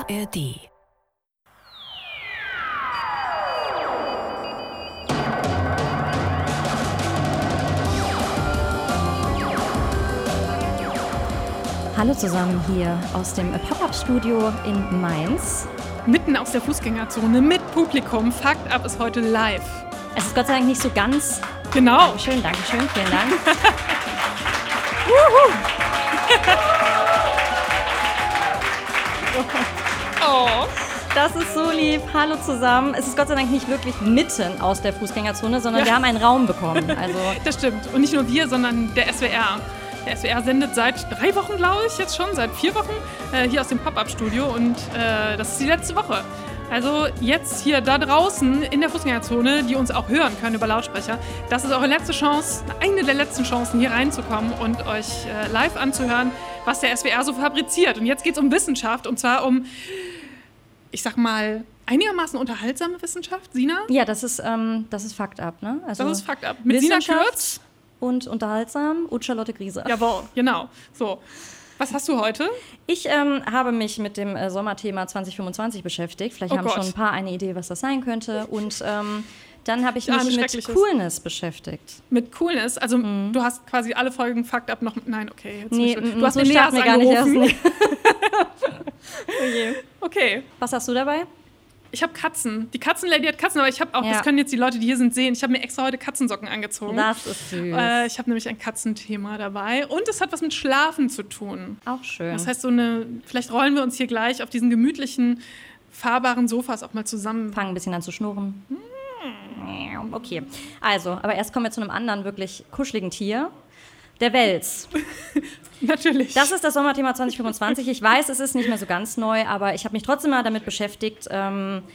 ARD. Hallo zusammen hier aus dem Pop-Up-Studio in Mainz. Mitten aus der Fußgängerzone mit Publikum. Fakt ab ist heute live. Es ist Gott sei Dank nicht so ganz... Genau. Dankeschön, vielen Dank. Oh. Das ist so lieb. Hallo zusammen. Es ist Gott sei Dank nicht wirklich mitten aus der Fußgängerzone, sondern wir haben einen Raum bekommen. Also Das stimmt. Und nicht nur wir, sondern der SWR. Der SWR sendet seit 3 Wochen, glaube ich, jetzt schon, seit 4 Wochen, hier aus dem Pop-Up-Studio. Und das ist die letzte Woche. Also jetzt hier da draußen in der Fußgängerzone, die uns auch hören können über Lautsprecher, das ist eure letzte Chance, eine der letzten Chancen, hier reinzukommen und euch live anzuhören, was der SWR so fabriziert. Und jetzt geht es um Wissenschaft, und zwar um, ich sag mal, einigermaßen unterhaltsame Wissenschaft. Sina? ja, das ist Fakt ab, ne? Also Das ist Fakt ab. Mit Sina Wissenschaft Kürz. und unterhaltsam und Charlotte Griese. Jawohl, genau. So. Was hast du heute? Ich habe mich mit dem Sommerthema 2025 beschäftigt. Vielleicht haben Gott. schon ein paar eine Idee, was das sein könnte. Und dann habe ich Ja, ein mich mit schreckliches. Coolness beschäftigt. Mit Coolness. Also du hast quasi alle Folgen Fakt ab noch... Nein, okay. Jetzt Nee, nicht. Du hast so den Leas starten wir gar nicht erst. angerufen. Nee. Okay. Was hast du dabei? Ich habe Katzen. Die Katzenlady hat Katzen, aber ich habe auch, Ja. das können jetzt die Leute, die hier sind, sehen, ich habe mir extra heute Katzensocken angezogen. Das ist süß. Ich habe nämlich ein Katzenthema dabei. Und es hat was mit Schlafen zu tun. Auch schön. Das heißt, vielleicht rollen wir uns hier gleich auf diesen gemütlichen, fahrbaren Sofas auch mal zusammen. Fangen ein bisschen an zu schnurren. Okay, also, aber erst kommen wir zu einem anderen wirklich kuscheligen Tier. Der Wels. Natürlich. Das ist das Sommerthema 2025. Ich weiß, es ist nicht mehr so ganz neu, aber ich habe mich trotzdem mal damit beschäftigt, denn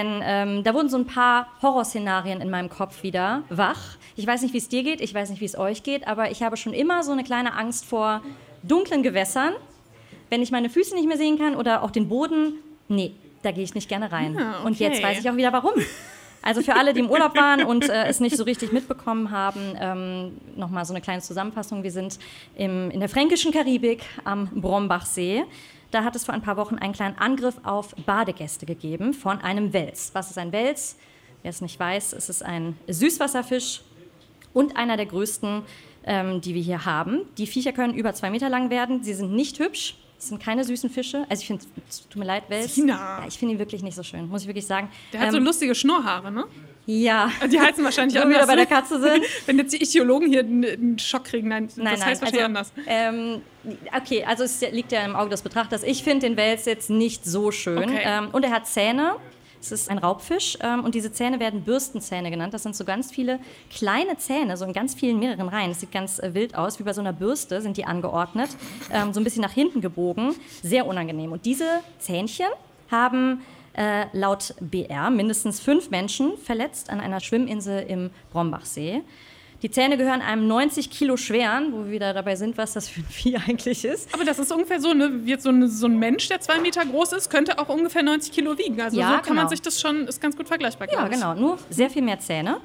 da wurden so ein paar Horrorszenarien in meinem Kopf wieder wach. Ich weiß nicht, wie es dir geht, ich weiß nicht, wie es euch geht, aber ich habe schon immer so eine kleine Angst vor dunklen Gewässern. Wenn ich meine Füße nicht mehr sehen kann oder auch den Boden, nee, da gehe ich nicht gerne rein. Ah, okay. Und jetzt weiß ich auch wieder, warum. Also für alle, die im Urlaub waren und es nicht so richtig mitbekommen haben, nochmal so eine kleine Zusammenfassung. Wir sind in der fränkischen Karibik am Brombachsee. Da hat es vor ein paar Wochen einen kleinen Angriff auf Badegäste gegeben von einem Wels. Was ist ein Wels? Wer es nicht weiß, es ist ein Süßwasserfisch und einer der größten, die wir hier haben. Die Viecher können über 2 Meter lang werden. Sie sind nicht hübsch. Das sind keine süßen Fische. Also ich finde, tut mir leid, Wels. Sina. Ja, ich finde ihn wirklich nicht so schön, muss ich wirklich sagen. Der hat so lustige Schnurrhaare, ne? Ja. Die heißen wahrscheinlich Wo wir wieder anders. bei der Katze sind. Wenn jetzt die Ichthyologen hier einen Schock kriegen, das heißt wahrscheinlich anders. Okay, also es liegt ja im Auge des Betrachters. Ich finde den Wels jetzt nicht so schön. Okay. Und er hat Zähne. Es ist ein Raubfisch und diese Zähne werden Bürstenzähne genannt. Das sind so ganz viele kleine Zähne, so in ganz vielen mehreren Reihen. Das sieht ganz wild aus, wie bei so einer Bürste sind die angeordnet, so ein bisschen nach hinten gebogen. Sehr unangenehm. Und diese Zähnchen haben laut BR mindestens 5 Menschen verletzt an einer Schwimminsel im Brombachsee. Die Zähne gehören einem 90 Kilo schweren, wo wir wieder dabei sind, was das für ein Vieh eigentlich ist. Aber das ist ungefähr so, ne, wie jetzt so ein Mensch, der 2 Meter groß ist, könnte auch ungefähr 90 Kilo wiegen. Also Ja, so kann man genau. sich das schon, ist ganz gut vergleichbar, Ja, glaube ich. genau, nur sehr viel mehr Zähne.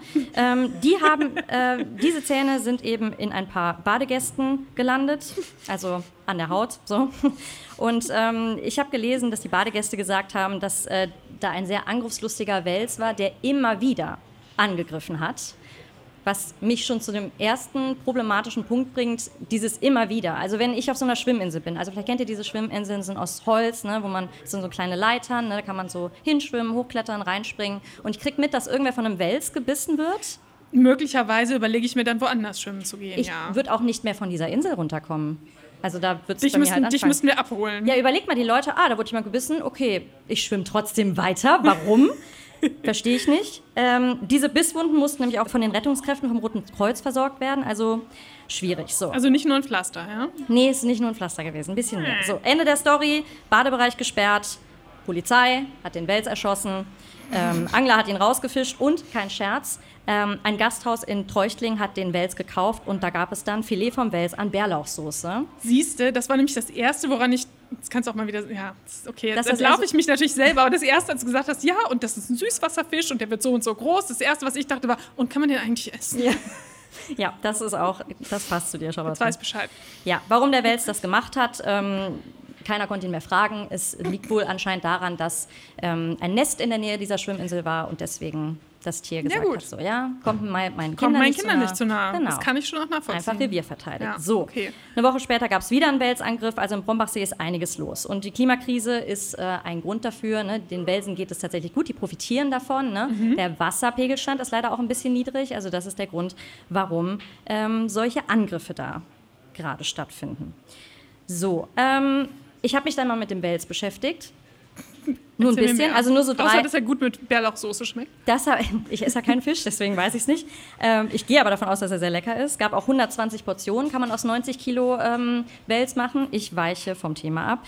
Diese Zähne sind eben in ein paar Badegästen gelandet, also an der Haut. So. Und ich habe gelesen, dass die Badegäste gesagt haben, dass da ein sehr angriffslustiger Wels war, der immer wieder angegriffen hat. Was mich schon zu dem ersten problematischen Punkt bringt, dieses immer wieder. Also wenn ich auf so einer Schwimminsel bin, also vielleicht kennt ihr diese Schwimminseln, sind aus Holz, ne, wo man, das sind so kleine Leitern, ne, da kann man so hinschwimmen, hochklettern, reinspringen. Und ich kriege mit, dass irgendwer von einem Wels gebissen wird. Möglicherweise überlege ich mir dann, woanders schwimmen zu gehen, Ich ja. würde auch nicht mehr von dieser Insel runterkommen. Also da wird es bei mir halt Dich anfangen. müssten wir abholen. Ja, überlegt mal die Leute, da wurde jemand gebissen, okay, ich schwimme trotzdem weiter, warum? Verstehe ich nicht. Diese Bisswunden mussten nämlich auch von den Rettungskräften vom Roten Kreuz versorgt werden, also schwierig. So. Also nicht nur ein Pflaster, ja? Nee, es ist nicht nur ein Pflaster gewesen, ein bisschen mehr. So, Ende der Story, Badebereich gesperrt, Polizei hat den Wels erschossen, Angler hat ihn rausgefischt und, kein Scherz, ein Gasthaus in Treuchtlingen hat den Wels gekauft und da gab es dann Filet vom Wels an Bärlauchsoße. Siehste, das war nämlich das Erste, woran ich, das kannst du auch mal wieder, ja, okay, jetzt Das ist entlaufe also- ich mich natürlich selber, aber das Erste, als du gesagt hast, ja, und das ist ein Süßwasserfisch und der wird so und so groß, das Erste, was ich dachte war, und kann man den eigentlich essen? Ja, das passt zu dir schon. Jetzt weiß Bescheid. Ja, warum der Wels das gemacht hat, keiner konnte ihn mehr fragen. Es liegt wohl anscheinend daran, dass ein Nest in der Nähe dieser Schwimminsel war und deswegen das Tier gesagt hat, so, kommt meinen Kindern nicht zu nah. Genau. Das kann ich schon auch nachvollziehen. Einfach Revier verteidigt. Ja, so, okay. Eine Woche später gab es wieder einen Welsangriff, also im Brombachsee ist einiges los. Und die Klimakrise ist ein Grund dafür, ne? Den Welsen geht es tatsächlich gut, die profitieren davon. Ne? Der Wasserpegelstand ist leider auch ein bisschen niedrig, also das ist der Grund, warum solche Angriffe da gerade stattfinden. So, ich habe mich dann mal mit dem Wels beschäftigt. Nur ein bisschen, also nur so 3. Außer, dass er gut mit Bärlauchsoße schmeckt. Ich esse ja keinen Fisch, deswegen weiß ich es nicht. Ich gehe aber davon aus, dass er sehr lecker ist. Es gab auch 120 Portionen, kann man aus 90 Kilo Wels machen. Ich weiche vom Thema ab.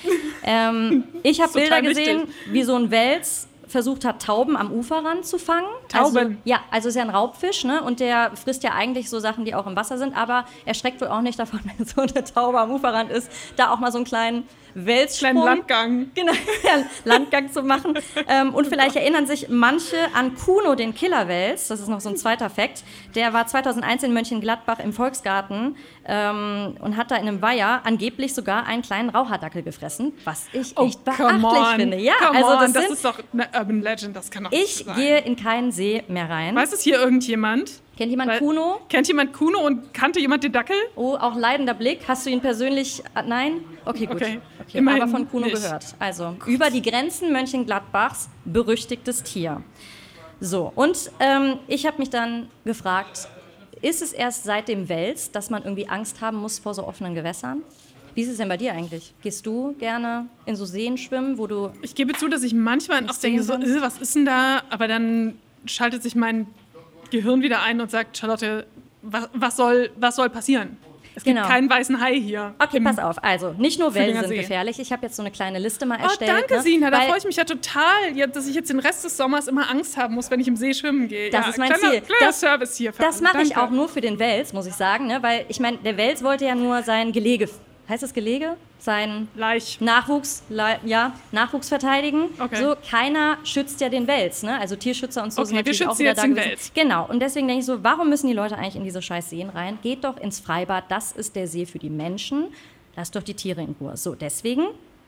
Ich habe Bilder gesehen, wie so ein Wels versucht hat, Tauben am Uferrand zu fangen. Tauben? Also ist ja ein Raubfisch, ne? Und der frisst ja eigentlich so Sachen, die auch im Wasser sind, aber er schreckt wohl auch nicht davon, wenn so eine Taube am Uferrand ist, da auch mal so einen kleinen Welssprung. Landgang. Genau, Landgang zu machen. Und vielleicht erinnern sich manche an Kuno, den Killerwels. Das ist noch so ein zweiter Fakt. Der war 2001 in Mönchengladbach im Volksgarten und hat da in einem Weiher angeblich sogar einen kleinen Raucherdackel gefressen, was ich echt beachtlich finde. Ja, das ist doch eine Urban Legend, das kann doch nicht sein. Ich gehe in keinen See mehr rein. Weiß es hier irgendjemand? Kennt jemand Kuno? Kennt jemand Kuno und kannte jemand den Dackel? Oh, auch leidender Blick. Hast du ihn persönlich... Nein? Okay, gut. Okay. Aber von Kuno gehört. Also, über die Grenzen Mönchengladbachs, berüchtigtes Tier. So, und ich habe mich dann gefragt, ist es erst seit dem Wels, dass man irgendwie Angst haben muss vor so offenen Gewässern? Wie ist es denn bei dir eigentlich? Gehst du gerne in so Seen schwimmen, wo du... Ich gebe zu, dass ich manchmal auch denke, so, was ist denn da? Aber dann schaltet sich mein Gehirn wieder ein und sagt, Charlotte, was soll passieren? Es gibt keinen weißen Hai hier. Okay, pass auf. Also, nicht nur Wellen sind gefährlich. Ich habe jetzt so eine kleine Liste mal erstellt. Oh, danke, Sina. Da freue ich mich ja total, dass ich jetzt den Rest des Sommers immer Angst haben muss, wenn ich im See schwimmen gehe. Das ist mein Ziel. Kleiner Service hier. Das mache ich auch nur für den Wels, muss ich sagen. Ne? Weil, ich meine, der Wels wollte ja nur sein Gelege... Heißt das Gelege? Sein Nachwuchs verteidigen. Okay. So, keiner schützt ja den Wels, ne? Also Tierschützer und so sind natürlich auch wieder da gewesen. Wels. Genau, und deswegen denke ich so, warum müssen die Leute eigentlich in diese scheiß Seen rein? Geht doch ins Freibad, das ist der See für die Menschen. Lasst doch die Tiere in Ruhe. So, deswegen,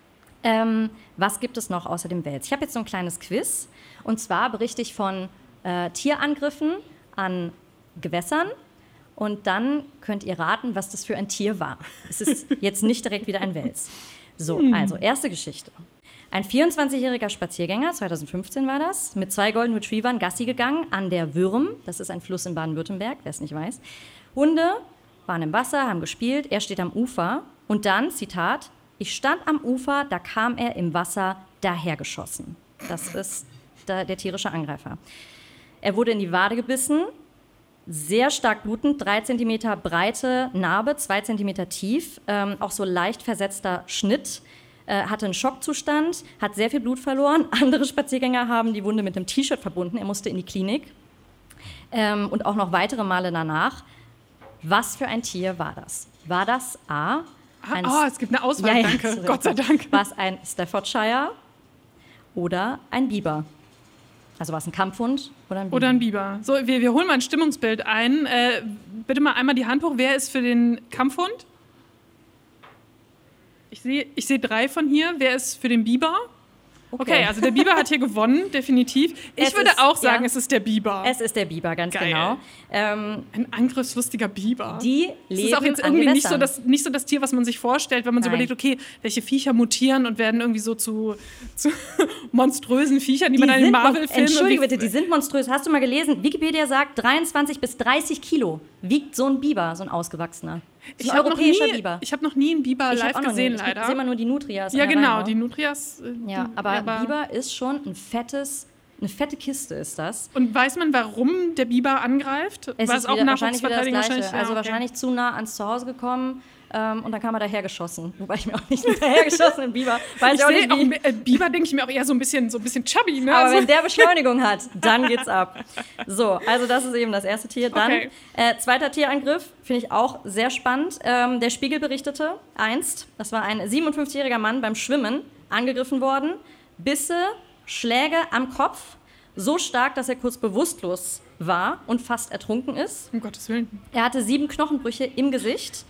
was gibt es noch außer dem Wels? Ich habe jetzt so ein kleines Quiz. Und zwar berichte ich von Tierangriffen an Gewässern. Und dann könnt ihr raten, was das für ein Tier war. Es ist jetzt nicht direkt wieder ein Wels. So, also erste Geschichte. Ein 24-jähriger Spaziergänger, 2015 war das, mit 2 Golden Retrievern Gassi gegangen an der Würm. Das ist ein Fluss in Baden-Württemberg, wer es nicht weiß. Hunde waren im Wasser, haben gespielt, er steht am Ufer. Und dann, Zitat, ich stand am Ufer, da kam er im Wasser dahergeschossen. Das ist der tierische Angreifer. Er wurde in die Wade gebissen. Sehr stark blutend, 3 cm breite Narbe, 2 cm tief, auch so leicht versetzter Schnitt, hatte einen Schockzustand, hat sehr viel Blut verloren. Andere Spaziergänger haben die Wunde mit einem T-Shirt verbunden, er musste in die Klinik und auch noch weitere Male danach. Was für ein Tier war das? War das A? Es gibt eine Auswahl, danke, sorry. Gott sei Dank. War es ein Staffordshire oder ein Biber? Also war es ein Kampfhund oder ein Biber? Oder ein Biber. So, wir holen mal ein Stimmungsbild ein. Bitte mal einmal die Hand hoch. Wer ist für den Kampfhund? Ich sehe 3 von hier. Wer ist für den Biber? Okay, also der Biber hat hier gewonnen, definitiv. Ich würde auch sagen, es ist der Biber. Es ist der Biber, ganz genau. Ein angriffslustiger Biber. Die leben das ist auch jetzt irgendwie nicht so das Tier, was man sich vorstellt, wenn man so überlegt, okay, welche Viecher mutieren und werden irgendwie so zu monströsen Viechern, die man dann in Marvel-Filmen... Entschuldige bitte, die sind monströs. Hast du mal gelesen? Wikipedia sagt, 23 bis 30 Kilo wiegt so ein Biber, so ein ausgewachsener. Ich habe noch nie einen Biber live gesehen, leider. Ich sehe immer nur die Nutrias. Ja, genau, die Nutrias. Aber Biber ist schon eine fette Kiste ist das. Und weiß man, warum der Biber angreift? Es ist auch wahrscheinlich wieder das Gleiche. Also wahrscheinlich zu nah ans Zuhause gekommen und dann kam er dahergeschossen. Wobei ich mir auch nicht mit dahergeschossenen Biber... Biber denke ich mir auch eher so ein bisschen chubby. Ne? Aber wenn der Beschleunigung hat, dann geht's ab. So, also das ist eben das erste Tier. Dann zweiter Tierangriff, finde ich auch sehr spannend. Der Spiegel berichtete einst, das war ein 57-jähriger Mann beim Schwimmen, angegriffen worden, Bisse, Schläge am Kopf, so stark, dass er kurz bewusstlos war und fast ertrunken ist. Um Gottes Willen. Er hatte 7 Knochenbrüche im Gesicht,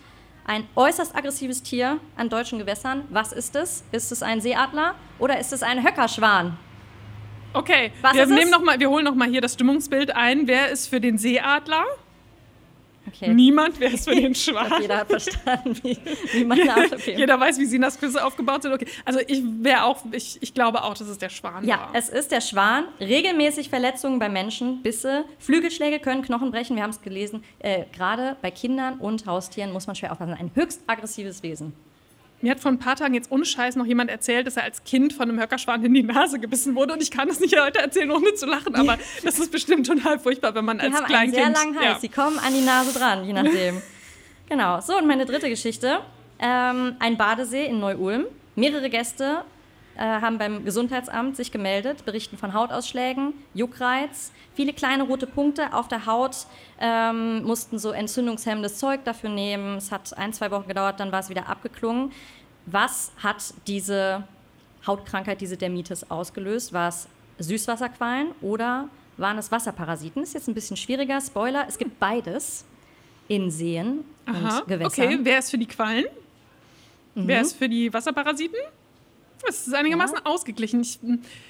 ein äußerst aggressives Tier an deutschen Gewässern. Was ist es? Ist es ein Seeadler oder ist es ein Höckerschwan? Okay, Was ist es? wir holen noch mal hier das Stimmungsbild ein. Wer ist für den Seeadler? Okay. Niemand. Wer ist für den Schwan? Jeder hat verstanden, wie meine Art. Okay. Jeder weiß, wie Sinas Quizze aufgebaut sind. Okay. Also ich glaube auch, dass es der Schwan war. Ja, es ist der Schwan. Regelmäßig Verletzungen bei Menschen, Bisse, Flügelschläge können Knochen brechen. Wir haben es gelesen. Gerade bei Kindern und Haustieren muss man schwer aufpassen. Ein höchst aggressives Wesen. Mir hat vor ein paar Tagen jetzt ohne Scheiß noch jemand erzählt, dass er als Kind von einem Höckerschwan in die Nase gebissen wurde. Und ich kann das nicht heute erzählen, ohne zu lachen. Aber das ist bestimmt total furchtbar, wenn man als Kleinkind... Die haben einen sehr langen Hals. Die kommen an die Nase dran, je nachdem. Genau. So, und meine dritte Geschichte. Ein Badesee in Neu-Ulm. Mehrere Gäste haben beim Gesundheitsamt sich gemeldet, berichten von Hautausschlägen, Juckreiz, viele kleine rote Punkte auf der Haut, mussten so entzündungshemmendes Zeug dafür nehmen. Es hat 1-2 Wochen gedauert, dann war es wieder abgeklungen. Was hat diese Hautkrankheit, diese Dermitis ausgelöst? War es Süßwasserquallen oder waren es Wasserparasiten? Ist jetzt ein bisschen schwieriger. Spoiler, es gibt beides in Seen und Gewässern. Okay, wer ist für die Quallen? Wer ist für die Wasserparasiten? Es ist einigermaßen ausgeglichen. Ich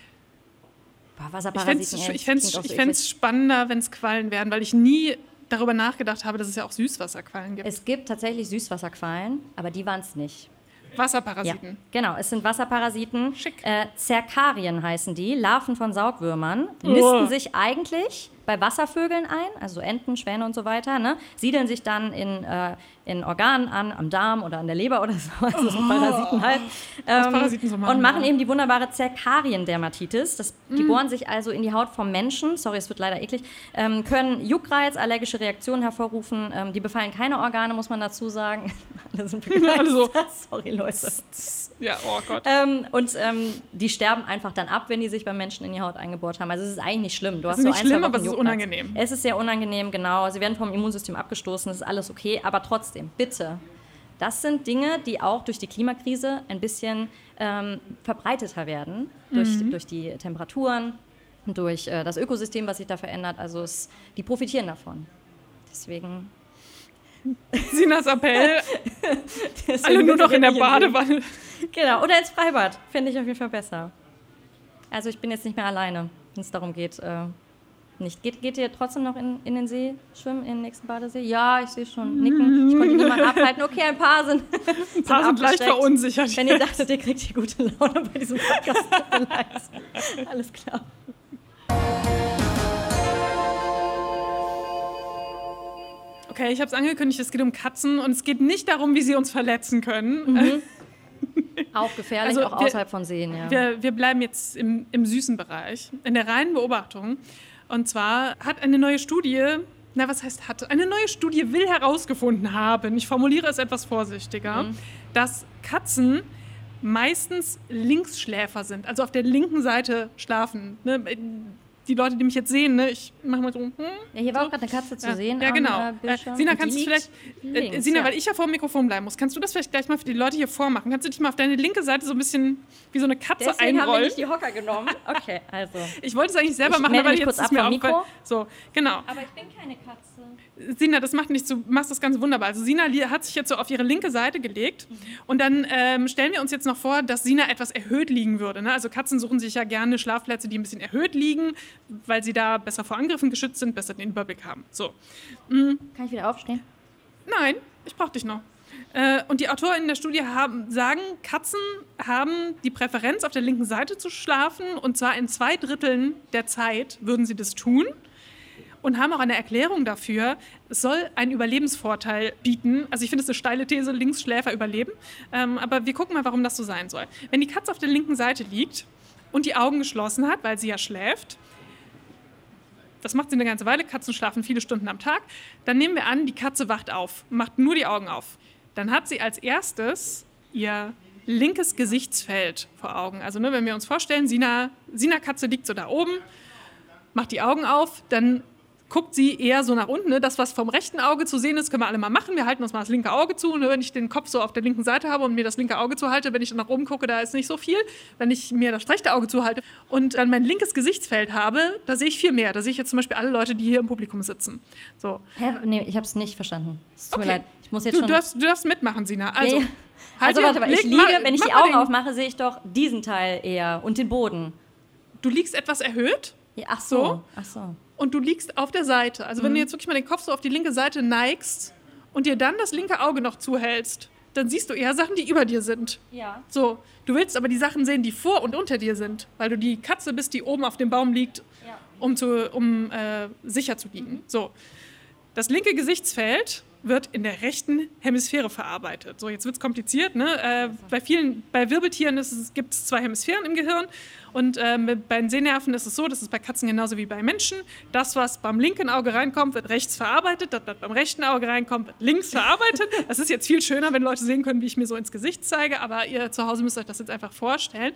fände es spannender, wenn es Quallen wären, weil ich nie darüber nachgedacht habe, dass es ja auch Süßwasserquallen gibt. Es gibt tatsächlich Süßwasserquallen, aber die waren es nicht. Wasserparasiten. Ja, genau, es sind Wasserparasiten. Schick. Zerkarien heißen die, Larven von Saugwürmern. Nisten sich eigentlich bei Wasservögeln ein, also Enten, Schwäne und so weiter, ne? Siedeln sich dann in Organen an, am Darm oder an der Leber oder so, also so Parasiten halt. Parasiten so machen, und machen eben die wunderbare Zerkarien-Dermatitis. Die bohren sich also in die Haut vom Menschen, sorry, es wird leider eklig, können Juckreiz, allergische Reaktionen hervorrufen. Die befallen keine Organe, muss man dazu sagen. Alle sind begeistert. Sorry, Leute. Ja, oh Gott. Die sterben einfach dann ab, wenn die sich beim Menschen in die Haut eingebohrt haben. Also es ist eigentlich nicht schlimm. Du hast ist so nicht 1-2 schlimm, Wochen aber es ist Juckreiz. unangenehm. Es ist sehr unangenehm, genau. Sie werden vom Immunsystem abgestoßen, das ist alles okay. Aber trotzdem, bitte. Das sind Dinge, die auch durch die Klimakrise ein bisschen verbreiteter werden. Durch die Temperaturen, durch das Ökosystem, was sich da verändert. Also die profitieren davon. Deswegen... Sinas Appell, alle nur noch in der Badewanne. Genau, oder ins Freibad, finde ich auf jeden Fall besser. Also ich bin jetzt nicht mehr alleine, wenn es darum geht. Geht ihr trotzdem noch in den See schwimmen, in den nächsten Badesee? Ja, ich sehe schon nicken. Ich konnte niemanden abhalten. Okay, ein paar sind leicht verunsichert. Wenn ihr dachtet, ihr kriegt die gute Laune bei diesem Podcast. Alles klar. Okay, ich habe es angekündigt, es geht um Katzen und es geht nicht darum, wie sie uns verletzen können. Auch gefährlich, also auch außerhalb von Seen, ja. Wir bleiben jetzt im süßen Bereich, in der reinen Beobachtung. Und zwar hat eine neue Studie, eine neue Studie will herausgefunden haben, ich formuliere es etwas vorsichtiger, dass Katzen meistens Linksschläfer sind, also auf der linken Seite schlafen. Ne? Die Leute, die mich jetzt sehen, ne, ich mache mal so. Ja, hier war auch gerade eine Katze zu sehen. Ja, genau. Sina, kannst du vielleicht. Links, Sina, weil ich ja vor dem Mikrofon bleiben muss, kannst du das vielleicht gleich mal für die Leute hier vormachen? Kannst du dich mal auf deine linke Seite so ein bisschen wie so eine Katze Deswegen einrollen? haben wir nicht die Hocker genommen. Okay, also. Ich wollte es eigentlich selber machen, aber jetzt ist mir auch. So, genau. Aber ich bin keine Katze. Sina, das macht nichts, du machst das ganz wunderbar. Also Sina hat sich jetzt so auf ihre linke Seite gelegt und dann stellen wir uns jetzt noch vor, dass Sina etwas erhöht liegen würde. Ne? Also Katzen suchen sich ja gerne Schlafplätze, die ein bisschen erhöht liegen, weil sie da besser vor Angriffen geschützt sind, besser den Überblick haben. So. Kann ich wieder aufstehen? Nein, ich brauche dich noch. Und die AutorInnen der Studie sagen, Katzen haben die Präferenz, auf der linken Seite zu schlafen und zwar in 2/3 der Zeit würden sie das tun. Und haben auch eine Erklärung dafür, es soll einen Überlebensvorteil bieten. Also ich finde es eine steile These, Linksschläfer überleben. Aber wir gucken mal, warum das so sein soll. Wenn die Katze auf der linken Seite liegt und die Augen geschlossen hat, weil sie ja schläft, das macht sie eine ganze Weile, Katzen schlafen viele Stunden am Tag, dann nehmen wir an, die Katze wacht auf, macht nur die Augen auf. Dann hat sie als erstes ihr linkes Gesichtsfeld vor Augen. Also ne, wenn wir uns vorstellen, Sina Katze liegt so da oben, macht die Augen auf, dann guckt sie eher so nach unten. Ne? Das, was vom rechten Auge zu sehen ist, können wir alle mal machen. Wir halten uns mal das linke Auge zu. Und wenn ich den Kopf so auf der linken Seite habe und mir das linke Auge zuhalte, wenn ich dann nach oben gucke, da ist nicht so viel. Wenn ich mir das rechte Auge zuhalte und dann mein linkes Gesichtsfeld habe, da sehe ich viel mehr. Da sehe ich jetzt zum Beispiel alle Leute, die hier im Publikum sitzen. So. Hä? Nee, ich habe es nicht verstanden. Es tut mir leid. Ich muss jetzt du darfst mitmachen, Sina. Also, ja. Also warte mal, ich liege, wenn ich die Augen aufmache, sehe ich doch diesen Teil eher und den Boden. Du liegst etwas erhöht. Ja, ach so. Und du liegst auf der Seite. Also wenn du jetzt wirklich mal den Kopf so auf die linke Seite neigst und dir dann das linke Auge noch zuhältst, dann siehst du eher Sachen, die über dir sind. Ja. So, du willst aber die Sachen sehen, die vor und unter dir sind, weil du die Katze bist, die oben auf dem Baum liegt, um sicher zu liegen. So, das linke Gesichtsfeld wird in der rechten Hemisphäre verarbeitet. So, jetzt wird es kompliziert. Ne? Bei Wirbeltieren gibt es 2 Hemisphären im Gehirn. Und bei den Sehnerven ist es so, das ist bei Katzen genauso wie bei Menschen. Das, was beim linken Auge reinkommt, wird rechts verarbeitet. Das, was beim rechten Auge reinkommt, wird links verarbeitet. Das ist jetzt viel schöner, wenn Leute sehen können, wie ich mir so ins Gesicht zeige. Aber ihr zu Hause müsst euch das jetzt einfach vorstellen.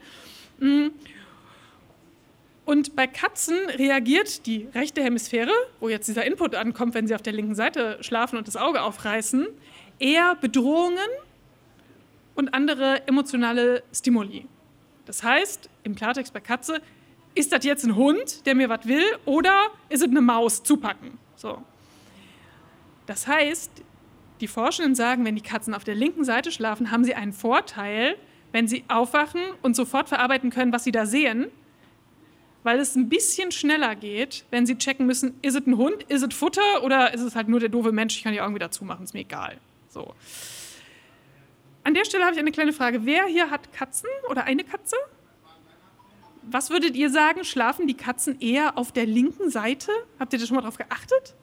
Und bei Katzen reagiert die rechte Hemisphäre, wo jetzt dieser Input ankommt, wenn sie auf der linken Seite schlafen und das Auge aufreißen, eher Bedrohungen und andere emotionale Stimuli. Das heißt, im Klartext bei Katze, ist das jetzt ein Hund, der mir was will, oder ist es eine Maus, zupacken? So. Das heißt, die Forschenden sagen, wenn die Katzen auf der linken Seite schlafen, haben sie einen Vorteil, wenn sie aufwachen und sofort verarbeiten können, was sie da sehen, weil es ein bisschen schneller geht, wenn sie checken müssen, ist es ein Hund, ist es Futter oder ist es halt nur der doofe Mensch, ich kann die Augen wieder zumachen, ist mir egal. So. An der Stelle habe ich eine kleine Frage. Wer hier hat Katzen oder eine Katze? Was würdet ihr sagen, schlafen die Katzen eher auf der linken Seite? Habt ihr da schon mal drauf geachtet?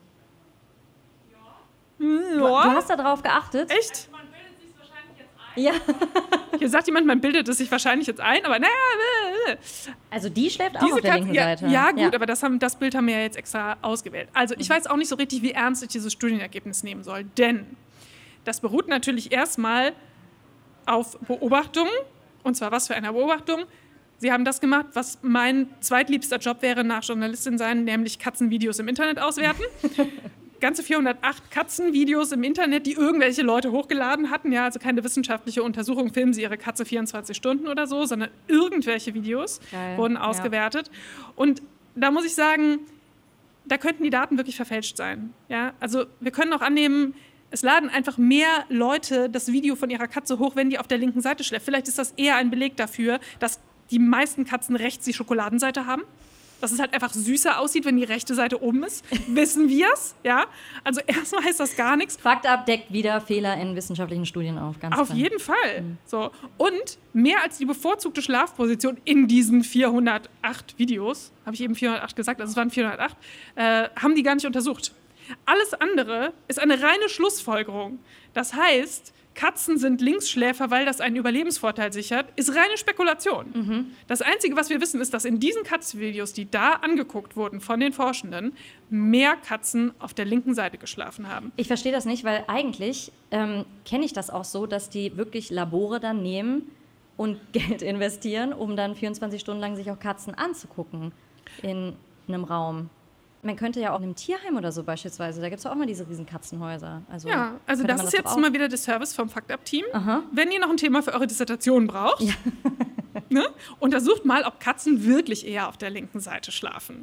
Ja. Du hast da drauf geachtet? Echt? Man bildet sich wahrscheinlich jetzt ein. Ja. Hier sagt jemand, man bildet es sich wahrscheinlich jetzt ein, aber naja. Also die schläft auch auf der linken Seite. Ja, gut, aber das Bild haben wir ja jetzt extra ausgewählt. Also ich weiß auch nicht so richtig, wie ernst ich dieses Studienergebnis nehmen soll, denn das beruht natürlich erstmal auf Beobachtungen, und zwar was für eine Beobachtung. Sie haben das gemacht, was mein zweitliebster Job wäre nach Journalistin sein, nämlich Katzenvideos im Internet auswerten. Ganze 408 Katzenvideos im Internet, die irgendwelche Leute hochgeladen hatten. Ja, also keine wissenschaftliche Untersuchung, filmen sie ihre Katze 24 Stunden oder so, sondern irgendwelche Videos wurden ausgewertet. Und da muss ich sagen, da könnten die Daten wirklich verfälscht sein. Ja, also wir können auch annehmen, es laden einfach mehr Leute das Video von ihrer Katze hoch, wenn die auf der linken Seite schläft. Vielleicht ist das eher ein Beleg dafür, dass die meisten Katzen rechts die Schokoladenseite haben. Dass es halt einfach süßer aussieht, wenn die rechte Seite oben ist. Wissen wir es, ja? Also erstmal heißt das gar nichts. Fakt ab deckt wieder Fehler in wissenschaftlichen Studien auf, ganz Auf klar. jeden Fall. So. Und mehr als die bevorzugte Schlafposition in diesen 408 Videos, habe ich eben 408 gesagt, also es waren 408, haben die gar nicht untersucht. Alles andere ist eine reine Schlussfolgerung. Das heißt, Katzen sind Linksschläfer, weil das einen Überlebensvorteil sichert, ist reine Spekulation. Das Einzige, was wir wissen, ist, dass in diesen Katzenvideos, die da angeguckt wurden von den Forschenden, mehr Katzen auf der linken Seite geschlafen haben. Ich verstehe das nicht, weil eigentlich kenne ich das auch so, dass die wirklich Labore dann nehmen und Geld investieren, um dann 24 Stunden lang sich auch Katzen anzugucken in einem Raum. Man könnte ja auch in einem Tierheim oder so beispielsweise, da gibt es auch mal diese riesen Katzenhäuser. Also ja, also das ist jetzt mal wieder der Service vom Fakt-Up-Team. Aha. Wenn ihr noch ein Thema für eure Dissertation braucht, ne, untersucht mal, ob Katzen wirklich eher auf der linken Seite schlafen.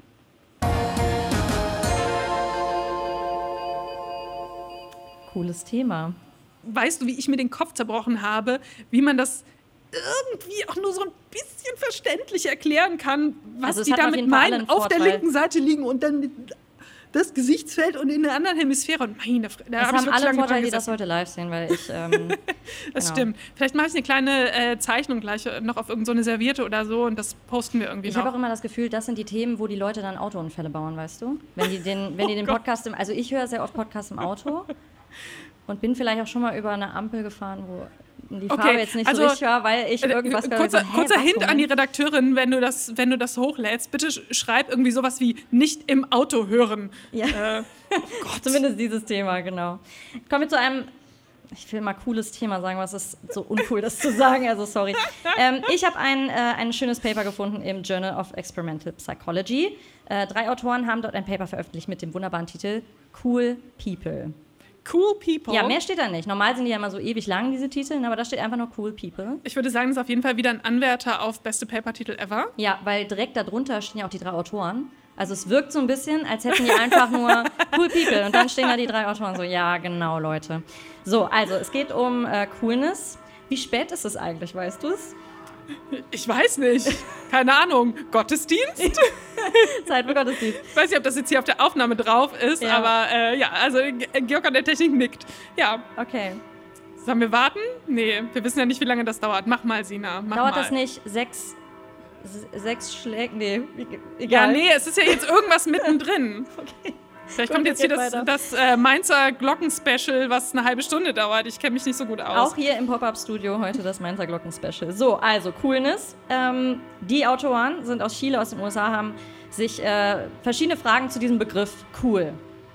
Cooles Thema. Weißt du, wie ich mir den Kopf zerbrochen habe, wie man das irgendwie auch nur so ein bisschen verständlich erklären kann, was also die damit meinen, auf der linken Seite liegen und dann das Gesichtsfeld und in der anderen Hemisphäre. Und meine Fresse, da es habe ich haben wirklich alle lange Vorteile, dran die das gesessen. heute live sehen, weil ich... Das genau. stimmt. Vielleicht mache ich eine kleine Zeichnung gleich noch auf irgendeine Serviette oder so und das posten wir irgendwie Ich noch. habe auch immer das Gefühl, das sind die Themen, wo die Leute dann Autounfälle bauen, weißt du? Wenn die den Podcast... Also ich höre sehr oft Podcasts im Auto und bin vielleicht auch schon mal über eine Ampel gefahren, wo die Farbe jetzt nicht so richtig war, weil ich irgendwas kurzer Hint an die Redakteurin, wenn du das hochlädst, bitte schreib irgendwie sowas wie nicht im Auto hören. Ja. Oh Gott. Zumindest dieses Thema, genau. Kommen wir zu einem, ich will mal cooles Thema sagen, was ist so uncool, das zu sagen, also sorry. Ich habe ein schönes Paper gefunden im Journal of Experimental Psychology. 3 Autoren haben dort ein Paper veröffentlicht mit dem wunderbaren Titel Cool People. Cool People. Ja, mehr steht da nicht. Normal sind die ja immer so ewig lang, diese Titel, aber da steht einfach nur Cool People. Ich würde sagen, das ist auf jeden Fall wieder ein Anwärter auf beste Paper-Titel ever. Ja, weil direkt darunter stehen ja auch die 3 Autoren. Also es wirkt so ein bisschen, als hätten die einfach nur cool people. Und dann stehen da die 3 Autoren so, ja, genau, Leute. So, also es geht um Coolness. Wie spät ist es eigentlich, weißt du es? Ich weiß nicht. Keine Ahnung. Gottesdienst? Zeit für Gottesdienst. Ich weiß nicht, ob das jetzt hier auf der Aufnahme drauf ist, Ja. aber also Georg an der Technik nickt. Ja. Okay. Sollen wir warten? Nee, wir wissen ja nicht, wie lange das dauert. Mach mal, Sina. Mach Dauert mal. das nicht 6 Schläge? Nee, Ja, egal. nee, es ist ja jetzt irgendwas mittendrin. Okay. Vielleicht Gut, kommt jetzt geht hier weiter. das Mainzer Glockenspecial, was eine halbe Stunde dauert. Ich kenne mich nicht so gut aus. Auch hier im Pop-Up-Studio heute das Mainzer Glocken-Special. So, also Coolness. Die Autoren sind aus Chile, aus den USA, haben sich verschiedene Fragen zu diesem Begriff cool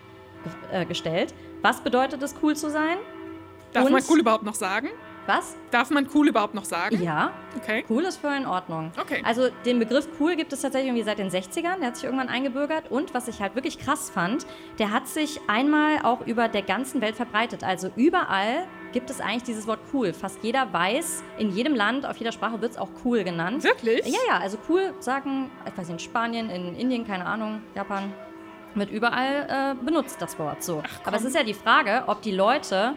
gestellt. Was bedeutet es, cool zu sein? Darf Und- man cool überhaupt noch sagen? Was? Darf man cool überhaupt noch sagen? Ja, Okay. cool ist voll in Ordnung. Okay. Also den Begriff cool gibt es tatsächlich irgendwie seit den 60ern, der hat sich irgendwann eingebürgert und was ich halt wirklich krass fand, der hat sich einmal auch über der ganzen Welt verbreitet. Also überall gibt es eigentlich dieses Wort cool. Fast jeder weiß, in jedem Land, auf jeder Sprache wird es auch cool genannt. Wirklich? Ja, also cool sagen, ich weiß nicht, in Spanien, in Indien, keine Ahnung, Japan, wird überall benutzt das Wort so. Aber es ist ja die Frage, ob die Leute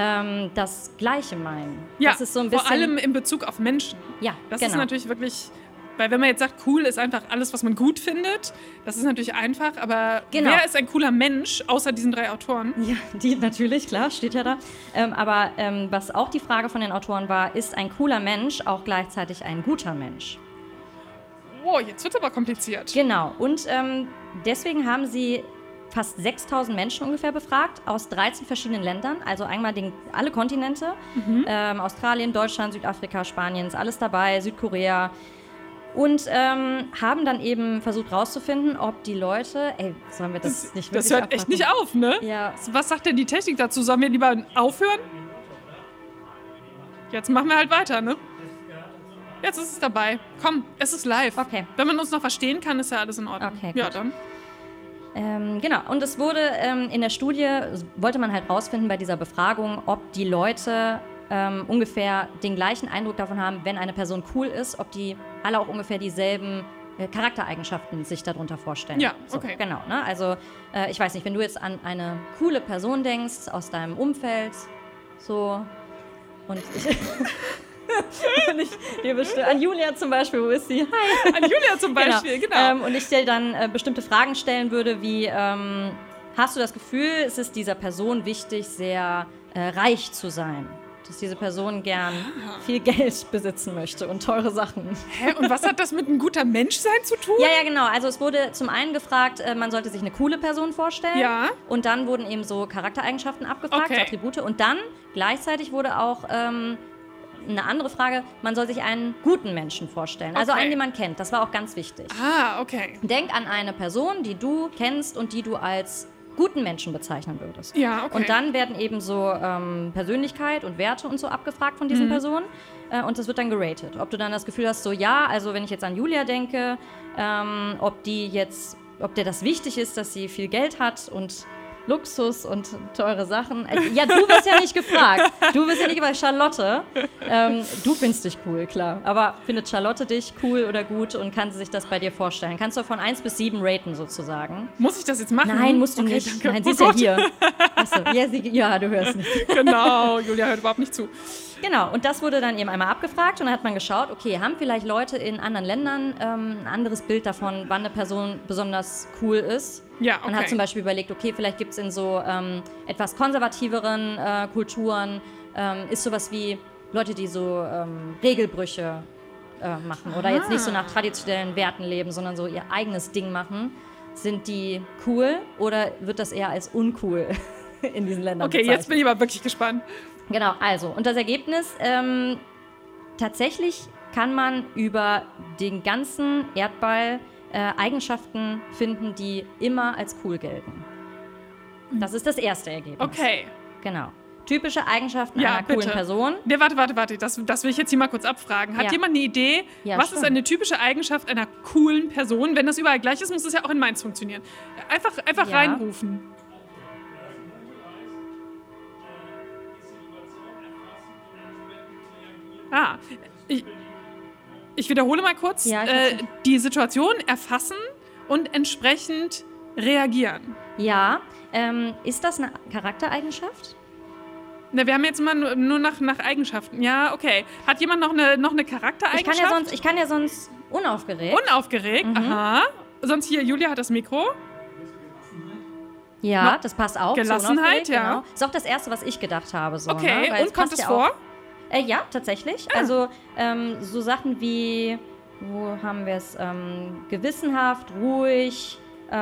das Gleiche meinen. Ja, das ist so ein bisschen, vor allem in Bezug auf Menschen. ja, Das genau. ist natürlich wirklich, weil wenn man jetzt sagt, cool ist einfach alles, was man gut findet, das ist natürlich einfach, aber Genau. wer ist ein cooler Mensch, außer diesen 3 Autoren? Ja, die natürlich, klar, steht ja da. Aber was auch die Frage von den Autoren war, ist ein cooler Mensch auch gleichzeitig ein guter Mensch? Oh, jetzt wird es aber kompliziert. Genau. Und deswegen haben sie fast 6.000 Menschen ungefähr befragt aus 13 verschiedenen Ländern, also einmal alle Kontinente. Australien, Deutschland, Südafrika, Spanien, ist alles dabei, Südkorea. Und haben dann eben versucht rauszufinden, ob die Leute, sollen wir das nicht wirklich Das hört echt abwarten? nicht auf, ne? Ja. Was sagt denn die Technik dazu? Sollen wir lieber aufhören? Jetzt machen wir halt weiter, ne? Jetzt ist es dabei. Komm, es ist live. Okay. Wenn man uns noch verstehen kann, ist ja alles in Ordnung. Okay, ja, gut. dann. Genau, und es wurde in der Studie, wollte man halt rausfinden bei dieser Befragung, ob die Leute ungefähr den gleichen Eindruck davon haben, wenn eine Person cool ist, ob die alle auch ungefähr dieselben Charaktereigenschaften sich darunter vorstellen. Ja, So, okay. genau, ne? Also ich weiß nicht, wenn du jetzt an eine coole Person denkst aus deinem Umfeld, so, und ich... und ich dir an Julia zum Beispiel, wo ist sie? Hi. An Julia zum Beispiel, genau. Und ich dir dann bestimmte Fragen stellen würde, wie hast du das Gefühl, es ist dieser Person wichtig, sehr reich zu sein? Dass diese Person gern viel Geld besitzen möchte und teure Sachen. Hä, und was hat das mit ein guter Menschsein zu tun? Ja, genau. Also es wurde zum einen gefragt, man sollte sich eine coole Person vorstellen. Ja. Und dann wurden eben so Charaktereigenschaften abgefragt, Okay. Attribute. Und dann gleichzeitig wurde auch eine andere Frage, man soll sich einen guten Menschen vorstellen. Also Okay. einen, den man kennt. Das war auch ganz wichtig. Ah, okay. Denk an eine Person, die du kennst und die du als guten Menschen bezeichnen würdest. Ja, okay. Und dann werden eben so Persönlichkeit und Werte und so abgefragt von diesen Personen. Und das wird dann geratet. Ob du dann das Gefühl hast, so ja, also wenn ich jetzt an Julia denke, ob dir das wichtig ist, dass sie viel Geld hat und Luxus und teure Sachen. Ja, du wirst ja nicht gefragt. Du wirst ja nicht gefragt, Charlotte. Du findest dich cool, klar. Aber findet Charlotte dich cool oder gut und kann sie sich das bei dir vorstellen? Kannst du von 1 bis 7 raten sozusagen? Muss ich das jetzt machen? Nein, musst du Okay, nicht. danke. Nein, sie Oh ist ja Gott. hier. Achso, ja, du hörst nicht. Genau, Julia hört überhaupt nicht zu. Genau, und das wurde dann eben einmal abgefragt und dann hat man geschaut, okay, haben vielleicht Leute in anderen Ländern ein anderes Bild davon, wann eine Person besonders cool ist? Ja, okay. Man hat zum Beispiel überlegt, okay, vielleicht gibt es in so etwas konservativeren Kulturen, ist sowas wie Leute, die so Regelbrüche machen oder jetzt nicht so nach traditionellen Werten leben, sondern so ihr eigenes Ding machen. Sind die cool oder wird das eher als uncool in diesen Ländern Okay, bezeichnet? jetzt bin ich aber wirklich gespannt. Genau, also, und das Ergebnis, tatsächlich kann man über den ganzen Erdball Eigenschaften finden, die immer als cool gelten. Das ist das erste Ergebnis. Okay. Genau. Typische Eigenschaften Ja, einer coolen bitte. Person. Nee, warte. Das will ich jetzt hier mal kurz abfragen. Hat Ja. jemand eine Idee, Ja, was schon. ist eine typische Eigenschaft einer coolen Person? Wenn das überall gleich ist, muss es ja auch in Mainz funktionieren. Einfach Ja. reinrufen. Ich wiederhole mal kurz. Ja, ich hab's Die Situation erfassen und entsprechend reagieren. Ja, ist das eine Charaktereigenschaft? Na, wir haben jetzt immer nur nach Eigenschaften. Ja, okay. Hat jemand noch eine Charaktereigenschaft? Ich kann ja sonst unaufgeregt. Unaufgeregt, aha. Sonst hier, Julia hat das Mikro. Ja, das passt auch. Gelassenheit, so ja. Genau. Ist auch das Erste, was ich gedacht habe. So, okay, ne? und kommt es vor? Ja, tatsächlich. Also so Sachen wie, wo haben wir es? Gewissenhaft, ruhig,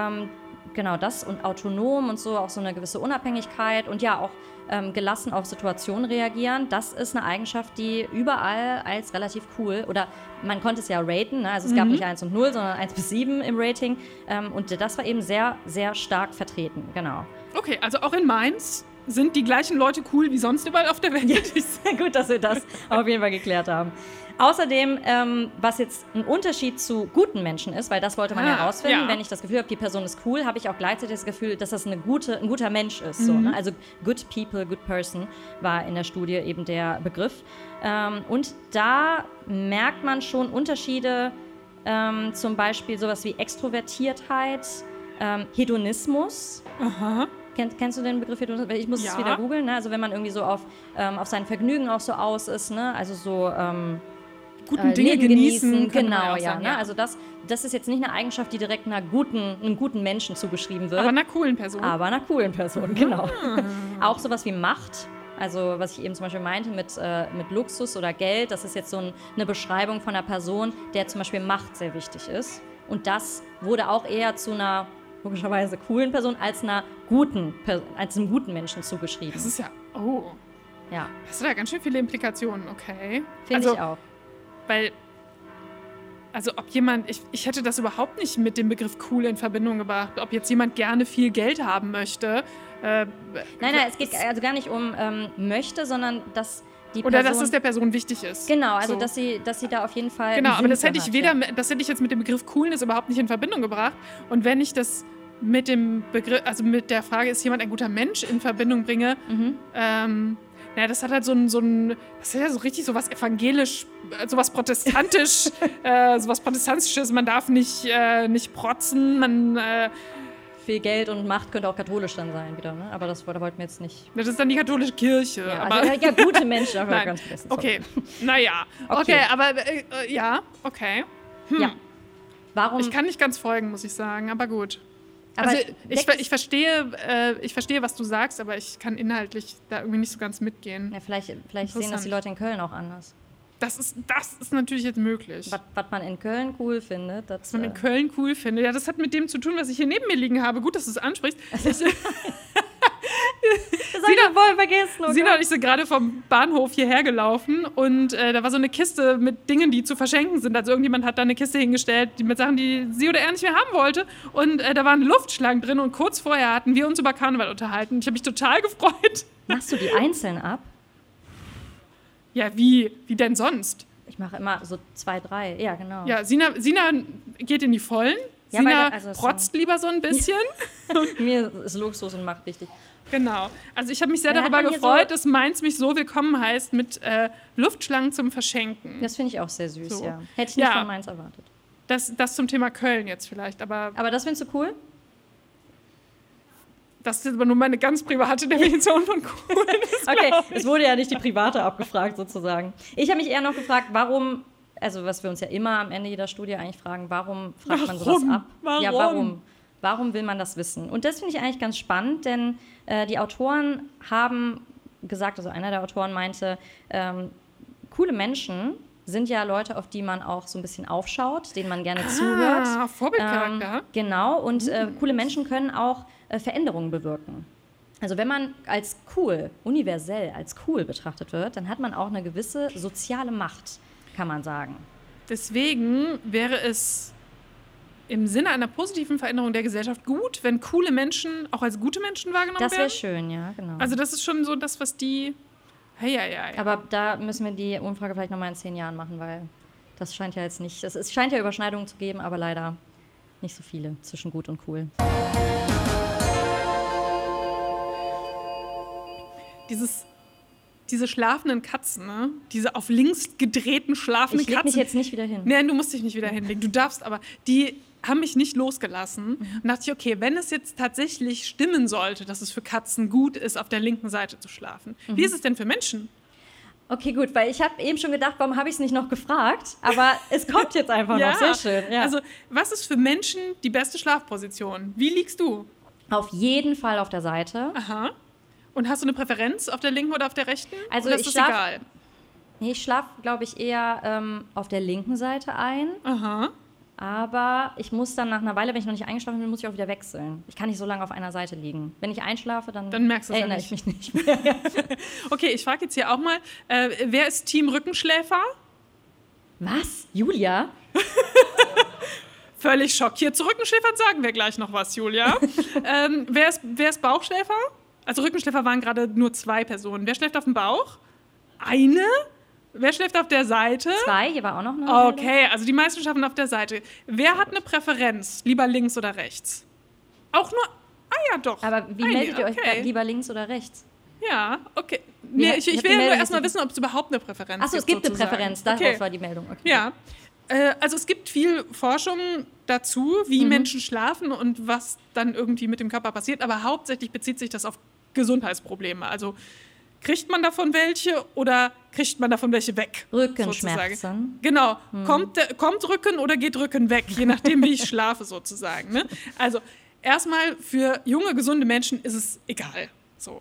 genau das und autonom und so, auch so eine gewisse Unabhängigkeit und ja auch gelassen auf Situationen reagieren. Das ist eine Eigenschaft, die überall als relativ cool, oder man konnte es ja raten, ne? Also es gab nicht 1 und 0, sondern 1 bis 7 im Rating und das war eben sehr, sehr stark vertreten, genau. Okay, also auch in Mainz sind die gleichen Leute cool wie sonst überall auf der Welt. Ja, sehr gut, dass wir das auf jeden Fall geklärt haben. Außerdem, was jetzt ein Unterschied zu guten Menschen ist, weil das wollte man ja rausfinden, wenn ich das Gefühl habe, die Person ist cool, habe ich auch gleichzeitig das Gefühl, dass das ein guter Mensch ist. So, ne? Also good people, good person war in der Studie eben der Begriff. Und da merkt man schon Unterschiede, zum Beispiel sowas wie Extrovertiertheit, Hedonismus. Aha. Kennst du den Begriff Hedonismus? Ich muss es wieder googeln. Ne? Also wenn man irgendwie so auf sein Vergnügen auch so aus ist, ne? Also so guten Dinge genießen. Genau, ja. Sagen, ne? Also das ist jetzt nicht eine Eigenschaft, die direkt einem guten Menschen zugeschrieben wird. Aber einer coolen Person. Genau. Auch sowas wie Macht. Also was ich eben zum Beispiel meinte mit Luxus oder Geld, das ist jetzt so eine Beschreibung von einer Person, der zum Beispiel Macht sehr wichtig ist. Und das wurde auch eher zu einer logischerweise coolen Person als einem guten Menschen zugeschrieben. Das ist ja, ja. Das sind ja ganz schön viele Implikationen, okay. Finde ich auch. Weil, also ob jemand, ich hätte das überhaupt nicht mit dem Begriff cool in Verbindung gebracht, ob jetzt jemand gerne viel Geld haben möchte. Nein, es geht also gar nicht um möchte, sondern dass die Person... Oder dass es der Person wichtig ist. Genau, also so. dass sie da auf jeden Fall... Genau, aber das hätte ich jetzt mit dem Begriff Coolness überhaupt nicht in Verbindung gebracht. Und wenn ich das mit dem Begriff, also mit der Frage, ist jemand ein guter Mensch, in Verbindung bringe, das hat halt das ist ja so richtig sowas evangelisch, sowas protestantisch, sowas protestantisches, man darf nicht protzen, viel Geld und Macht könnte auch katholisch dann sein wieder, ne? Aber da wollten wir jetzt nicht. Das ist dann die katholische Kirche. Ja, aber also, ja gute Menschen dafür ganz vergessen. Okay, naja. Okay, aber ja, okay. Ja. Warum? Ich kann nicht ganz folgen, muss ich sagen, aber gut. Aber also ich verstehe, was du sagst, aber ich kann inhaltlich da irgendwie nicht so ganz mitgehen. Ja, vielleicht sehen das die Leute in Köln auch anders. Das ist natürlich jetzt möglich. Was man in Köln cool findet. Was man in Köln cool findet. Ja, das hat mit dem zu tun, was ich hier neben mir liegen habe. Gut, dass du es ansprichst. Das habe ich voll vergessen. Okay. Sina und ich sind gerade vom Bahnhof hierher gelaufen und da war so eine Kiste mit Dingen, die zu verschenken sind. Also irgendjemand hat da eine Kiste hingestellt, mit Sachen, die sie oder er nicht mehr haben wollte. Und da waren Luftschlangen drin und kurz vorher hatten wir uns über Karneval unterhalten. Ich habe mich total gefreut. Machst du die einzeln ab? Ja, wie denn sonst? Ich mache immer so 2, 3, ja genau. Ja, Sina geht in die Vollen. Ja, Sina protzt lieber so ein bisschen. Mir ist Luxus und Macht wichtig. Genau. Also ich habe mich sehr darüber gefreut, dass Mainz mich so willkommen heißt mit Luftschlangen zum Verschenken. Das finde ich auch sehr süß, ja. Hätte ich nicht von Mainz erwartet. Das zum Thema Köln jetzt vielleicht, aber das findest du cool? Das ist aber nur meine ganz private Definition von cool. Okay, es wurde ja nicht die private abgefragt sozusagen. Ich habe mich eher noch gefragt, warum, also was wir uns ja immer am Ende jeder Studie eigentlich fragen, warum fragt man sowas ab? Warum? Ja, warum will man das wissen? Und das finde ich eigentlich ganz spannend, denn die Autoren haben gesagt, also einer der Autoren meinte, coole Menschen sind ja Leute, auf die man auch so ein bisschen aufschaut, denen man gerne zuhört. Vorbildcharakter. Genau, und coole Menschen können auch Veränderungen bewirken. Also wenn man als cool, universell als cool betrachtet wird, dann hat man auch eine gewisse soziale Macht, kann man sagen. Deswegen wäre es im Sinne einer positiven Veränderung der Gesellschaft gut, wenn coole Menschen auch als gute Menschen wahrgenommen werden. Das wäre schön, ja, genau. Also das ist schon so das, was die... Ja. Aber da müssen wir die Umfrage vielleicht nochmal in 10 Jahren machen, weil das scheint ja jetzt nicht... Es scheint ja Überschneidungen zu geben, aber leider nicht so viele zwischen gut und cool. Diese schlafenden Katzen, ne? Diese auf links gedrehten schlafenden Katzen. Ich leg mich jetzt nicht wieder hin. Nein, du musst dich nicht wieder hinlegen. Du darfst aber. Die haben mich nicht losgelassen. Und dachte ich, okay, wenn es jetzt tatsächlich stimmen sollte, dass es für Katzen gut ist, auf der linken Seite zu schlafen, wie ist es denn für Menschen? Okay, gut, weil ich habe eben schon gedacht, warum habe ich es nicht noch gefragt? Aber es kommt jetzt einfach noch, sehr schön. Ja. Also, was ist für Menschen die beste Schlafposition? Wie liegst du? Auf jeden Fall auf der Seite. Aha. Und hast du eine Präferenz auf der linken oder auf der rechten? Also oder ist das egal? Nee, ich schlafe, glaube ich, eher auf der linken Seite ein. Aha. Aber ich muss dann nach einer Weile, wenn ich noch nicht eingeschlafen bin, muss ich auch wieder wechseln. Ich kann nicht so lange auf einer Seite liegen. Wenn ich einschlafe, dann merkst du es erinnere ich mich nicht mehr. Okay, ich frage jetzt hier auch mal, wer ist Team Rückenschläfer? Was? Julia? Völlig schockiert. Zu Rückenschläfern sagen wir gleich noch was, Julia. Wer ist Bauchschläfer? Also Rückenschläfer waren gerade nur 2 Personen. Wer schläft auf dem Bauch? Eine? Wer schläft auf der Seite? 2, hier war auch noch eine. Okay, also die meisten schlafen auf der Seite. Wer hat eine Präferenz? Lieber links oder rechts? Auch nur, ja doch. Aber wie meldet ihr euch lieber links oder rechts? Ja, okay. Nee, ich will ja nur erstmal wissen, ob es überhaupt eine Präferenz gibt. Achso, es gibt sozusagen. eine Präferenz, darauf war die Meldung. Okay. Ja, also es gibt viel Forschung dazu, wie Menschen schlafen und was dann irgendwie mit dem Körper passiert, aber hauptsächlich bezieht sich das auf Gesundheitsprobleme. Also kriegt man davon welche oder kriegt man davon welche weg? Rückenschmerzen. Sozusagen. Genau. Kommt Rücken oder geht Rücken weg, je nachdem, wie ich schlafe sozusagen. Ne? Also erstmal für junge, gesunde Menschen ist es egal. So.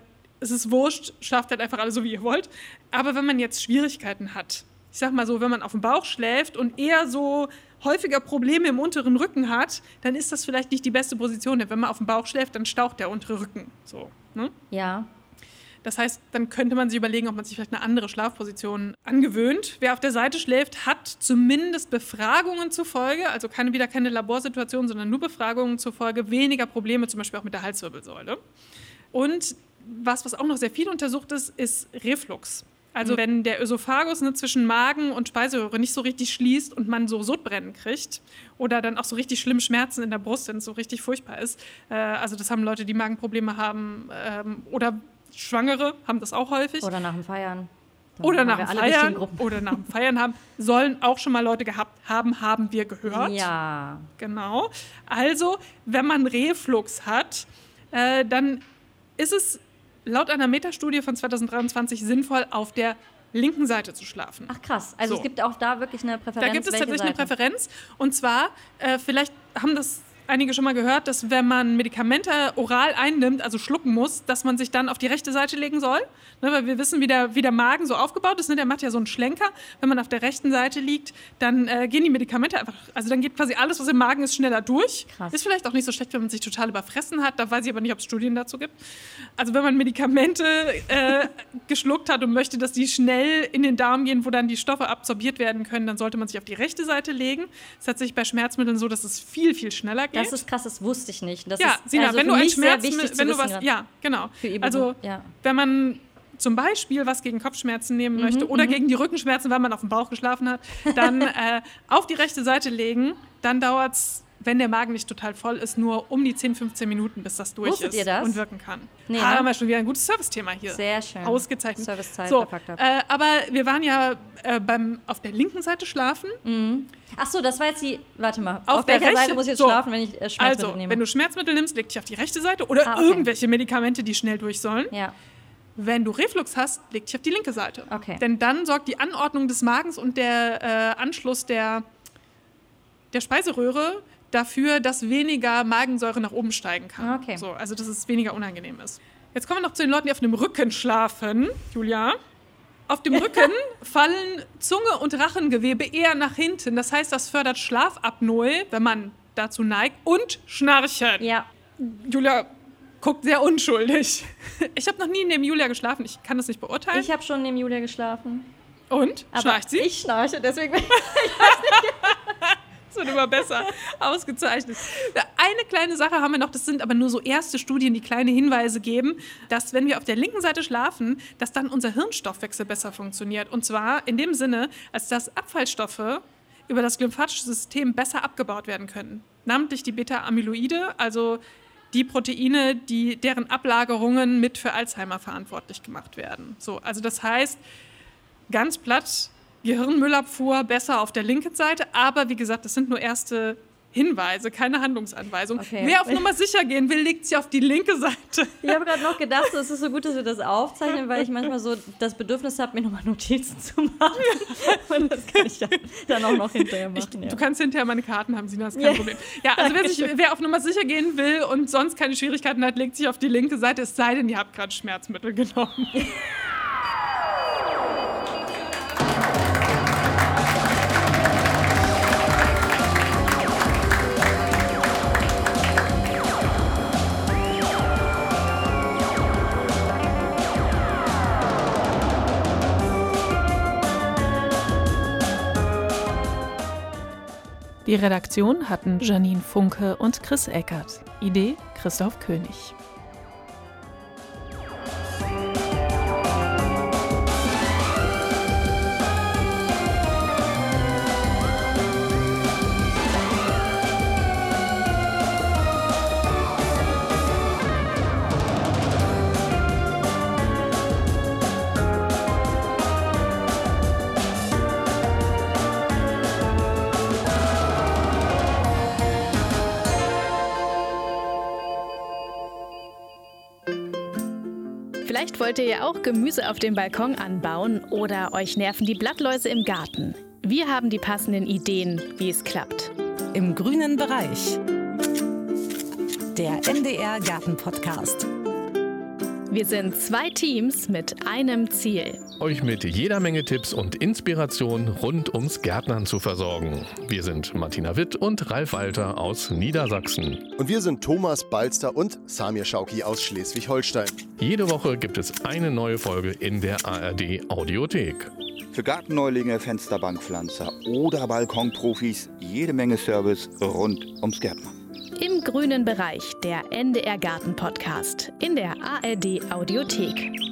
Es ist wurscht, schlaft halt einfach alle so, wie ihr wollt. Aber wenn man jetzt Schwierigkeiten hat, ich sag mal so, wenn man auf dem Bauch schläft und eher so häufiger Probleme im unteren Rücken hat, dann ist das vielleicht nicht die beste Position. Denn wenn man auf dem Bauch schläft, dann staucht der untere Rücken. So, ne? Ja. Das heißt, dann könnte man sich überlegen, ob man sich vielleicht eine andere Schlafposition angewöhnt. Wer auf der Seite schläft, hat zumindest Befragungen zufolge, also wieder keine Laborsituation, sondern nur Befragungen zufolge, weniger Probleme, zum Beispiel auch mit der Halswirbelsäule. Und was auch noch sehr viel untersucht ist Reflux. Also wenn der Ösophagus zwischen Magen und Speiseröhre nicht so richtig schließt und man so Sodbrennen kriegt oder dann auch so richtig schlimm Schmerzen in der Brust, wenn es so richtig furchtbar ist. Also das haben Leute, die Magenprobleme haben oder Schwangere haben das auch häufig. Oder nach dem Feiern. Oder nach dem Feiern haben, sollen auch schon mal Leute gehabt haben wir gehört. Ja. Genau. Also, wenn man Reflux hat, dann ist es laut einer Metastudie von 2023 sinnvoll, auf der linken Seite zu schlafen. Ach krass, also es gibt auch da wirklich eine Präferenz. Da gibt es tatsächlich eine Präferenz. Und zwar, vielleicht haben das einige schon mal gehört, dass wenn man Medikamente oral einnimmt, also schlucken muss, dass man sich dann auf die rechte Seite legen soll. Ne, weil wir wissen, wie der Magen so aufgebaut ist. Ne? Der macht ja so einen Schlenker. Wenn man auf der rechten Seite liegt, dann gehen die Medikamente einfach, also dann geht quasi alles, was im Magen ist, schneller durch. Krass. Ist vielleicht auch nicht so schlecht, wenn man sich total überfressen hat. Da weiß ich aber nicht, ob es Studien dazu gibt. Also wenn man Medikamente geschluckt hat und möchte, dass die schnell in den Darm gehen, wo dann die Stoffe absorbiert werden können, dann sollte man sich auf die rechte Seite legen. Das ist tatsächlich bei Schmerzmitteln so, dass es viel, viel schneller geht. Das ist krass, das wusste ich nicht. Das ja, ist Sina, also wenn für du ein mich sehr Schmerzmittel, wichtig wenn zu du was, wissen, ja, genau. Also, wenn man zum Beispiel was gegen Kopfschmerzen nehmen möchte oder gegen die Rückenschmerzen, weil man auf dem Bauch geschlafen hat, dann auf die rechte Seite legen. Dann dauert es, wenn der Magen nicht total voll ist, nur um die 10, 15 Minuten, bis das durch Wusstet ist ihr das? und wirken kann. Nee, haben wir schon wieder ein gutes Service-Thema hier. Sehr schön. Ausgezeichnet. Servicezeit so, verpackt habe. aber wir waren ja auf der linken Seite schlafen. Ach so, das war jetzt die, warte mal, auf welcher der Seite muss ich jetzt schlafen, wenn ich Schmerzmittel also, nehme? wenn du Schmerzmittel nimmst, leg dich auf die rechte Seite oder okay. irgendwelche Medikamente, die schnell durch sollen. Ja. Wenn du Reflux hast, leg dich auf die linke Seite. Okay. Denn dann sorgt die Anordnung des Magens und der Anschluss der Speiseröhre dafür, dass weniger Magensäure nach oben steigen kann. Okay. So, also dass es weniger unangenehm ist. Jetzt kommen wir noch zu den Leuten, die auf dem Rücken schlafen, Julia. Auf dem Rücken fallen Zunge und Rachengewebe eher nach hinten. Das heißt, das fördert Schlafapnoe, wenn man dazu neigt, und Schnarchen. Ja. Julia guckt sehr unschuldig. Ich habe noch nie neben Julia geschlafen. Ich kann das nicht beurteilen. Ich habe schon neben Julia geschlafen. Und? Aber schnarcht sie? Ich schnarche, deswegen. Das wird immer besser. Ausgezeichnet. Eine kleine Sache haben wir noch, das sind aber nur so erste Studien, die kleine Hinweise geben, dass wenn wir auf der linken Seite schlafen, dass dann unser Hirnstoffwechsel besser funktioniert. Und zwar in dem Sinne, als dass Abfallstoffe über das lymphatische System besser abgebaut werden können. Namentlich die Beta-Amyloide, also die Proteine, deren Ablagerungen mit für Alzheimer verantwortlich gemacht werden. So, also das heißt, ganz platt, Gehirnmüllabfuhr besser auf der linken Seite, aber wie gesagt, das sind nur erste Hinweise, keine Handlungsanweisung. Okay. Wer auf Nummer sicher gehen will, legt sie auf die linke Seite. Ich habe gerade noch gedacht, es ist so gut, dass wir das aufzeichnen, weil ich manchmal so das Bedürfnis habe, mir nochmal Notizen zu machen. Und das kann ich dann auch noch hinterher machen. Du kannst hinterher meine Karten haben, Sina, das ist kein Problem. Ja, also wer auf Nummer sicher gehen will und sonst keine Schwierigkeiten hat, legt sich auf die linke Seite, es sei denn, ihr habt gerade Schmerzmittel genommen. Die Redaktion hatten Janine Funke und Chris Eckert. Idee Christoph König. Vielleicht wollt ihr ja auch Gemüse auf dem Balkon anbauen oder euch nerven die Blattläuse im Garten. Wir haben die passenden Ideen, wie es klappt. Im grünen Bereich. Der NDR Garten-Podcast. Wir sind 2 Teams mit einem Ziel. Euch mit jeder Menge Tipps und Inspiration rund ums Gärtnern zu versorgen. Wir sind Martina Witt und Ralf Alter aus Niedersachsen. Und wir sind Thomas Balster und Samir Schauki aus Schleswig-Holstein. Jede Woche gibt es eine neue Folge in der ARD Audiothek. Für Gartenneulinge, Fensterbankpflanzer oder Balkonprofis jede Menge Service rund ums Gärtnern. Im grünen Bereich, der NDR Garten Podcast in der ARD Audiothek.